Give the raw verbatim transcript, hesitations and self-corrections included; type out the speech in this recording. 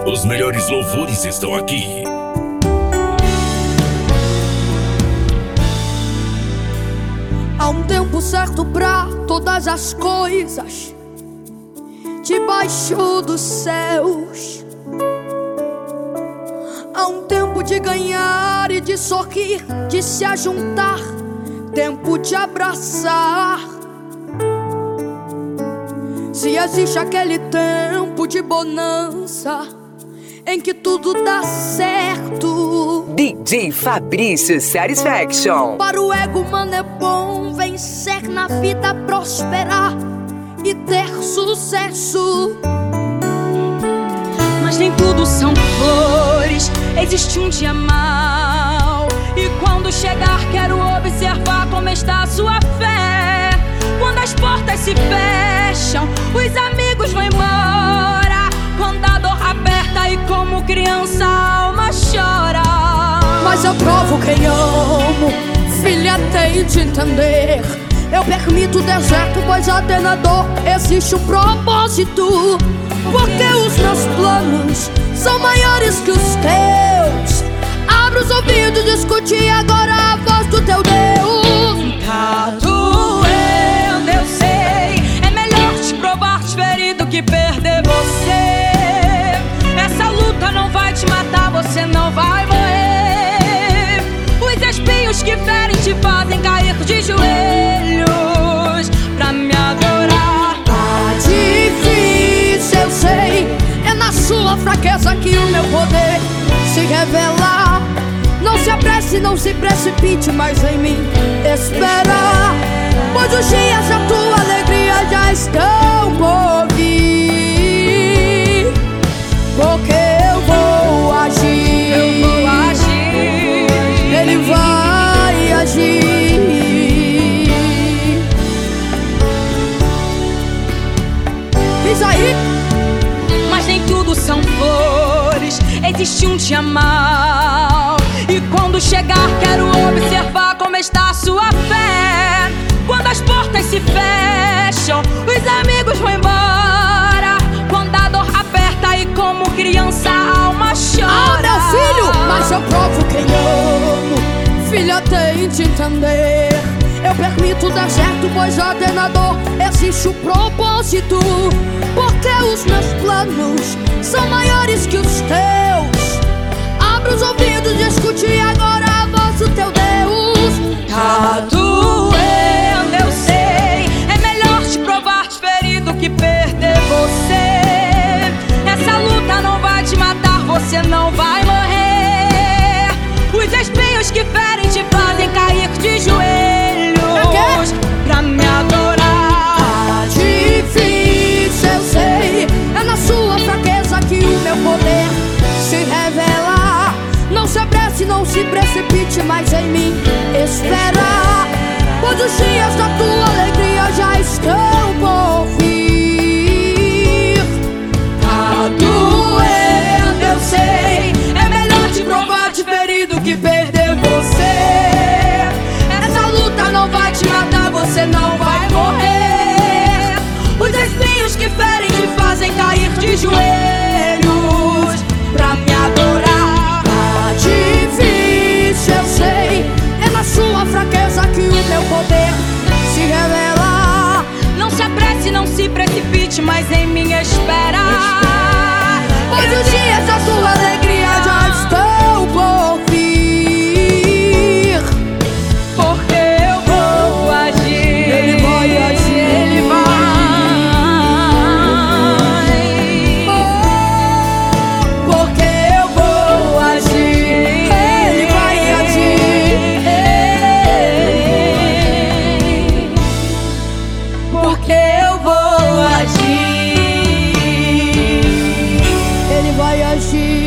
Os melhores louvores estão aqui. Há um tempo certo pra todas as coisas debaixo dos céus. Há um tempo de ganhar e de sorrir, de se ajuntar, tempo de abraçar. Se existe aquele tempo de bonança em que tudo dá certo, D J Fabrício Satisfaction. para o ego humano é bom vencer na vida, prosperar e ter sucesso. Mas nem tudo são flores, existe um dia mau. E quando chegar quero observar como está a sua fé. Quando as portas se fecham, os amigos vão embora. Quando a dor aperta e como criança a alma chora. Mas eu provo quem amo, filha, tem de entender. Eu permito o deserto, pois até na dor existe um propósito. Porque os meus planos são maiores que os teus. Abre os ouvidos, discute agora a voz do teu Deus. Tá doendo, eu sei. É melhor te provar ferido que perder você. Essa luta não vai te matar, você não vai morrer. Os espinhos que ferem te fazem cair de joelhos pra me adorar. Tá difícil, eu sei. É na sua fraqueza que o meu poder se revela. Não se apresse, não se precipite, mas em mim espera. Pois os dias da tua alegria já estão por vir. Porque eu vou agir, Eu vou agir, Ele vai agir. Diz aí. mas nem tudo são flores, existe um dia mau. E quando chegar quero observar como está a sua fé. Quando as portas se fecham, os amigos vão embora. Quando a dor aperta e como criança a alma chora. Ah, meu filho, mas eu provo quem amo, filha, tem de entender. Eu permito o deserto, pois até na dor existe um propósito. Porque os meus planos são maiores que os teus. Abre os ouvidos e escute agora a voz do teu Deus. Tá doendo, eu sei. É melhor te provar ferido que perder você. Essa luta não vai te matar, você não vai morrer. Os espinhos que ferem te fazem cair de joelhos pra me adorar. Tá difícil, eu sei. É na sua fraqueza que o meu poder se revela. Não se apresse, não se precipite, mas em mim espera. Pois os dias da tua alegria já estão por vir. Tá doendo, eu sei. É melhor te provar de ferido que perder você. Essa luta não vai te matar, você não vai morrer. Os espinhos que ferem te fazem cair de joelhos pra me adorar. Tá difícil, eu sei. É na sua fraqueza que o meu poder se revela. Não se apresse, não se precipite, mas em mim espera. Pois os dias da tua alegria já estão por vir. Porque eu vou agir, Ele vai agir, Ele vai. Porque eu vou agir, Ele vai agir. Porque eu vou agir. Ele vai agir.